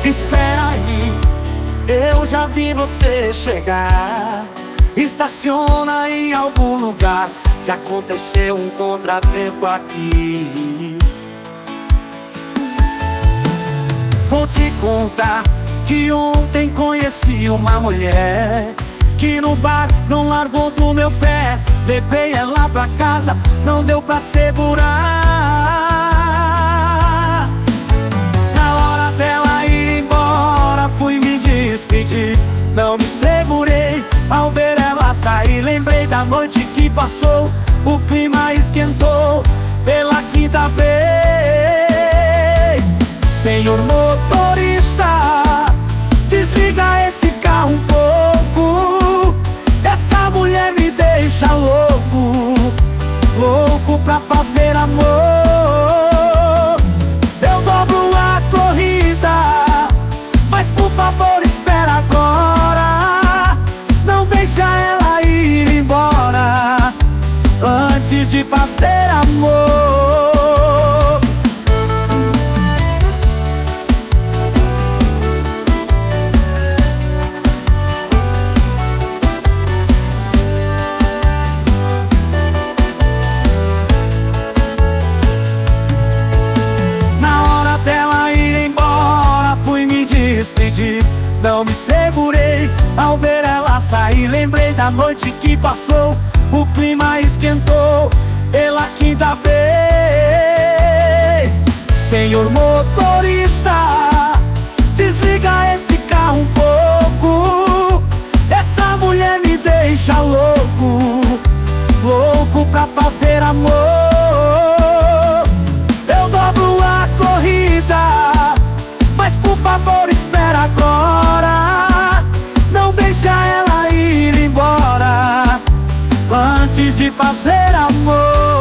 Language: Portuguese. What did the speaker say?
Espera aí, eu já vi você chegar. Estaciona em algum lugar, que aconteceu um contratempo aqui. Vou te contar que ontem conheci uma mulher que no bar não largou do meu pé. Levei ela pra casa, não deu pra segurar. Na hora dela ir embora, fui me despedir. Não me segurei ao ver ela sair. Lembrei da noite que passou, o clima esquentou pela quinta vez. Senhor motorista, desliga esse carro um pouco. Essa mulher me deixa louco, louco pra fazer amor. Eu dobro a corrida, mas por favor espera agora. Não deixa ela ir embora antes de fazer amor. Não me segurei ao ver ela sair. Lembrei da noite que passou, o clima esquentou pela quinta vez. Senhor motorista, desliga esse carro um pouco. Essa mulher me deixa louco, louco pra fazer amor. Eu dobro a corrida, mas por favor espera agora. Não deixa ela ir embora antes de fazer amor.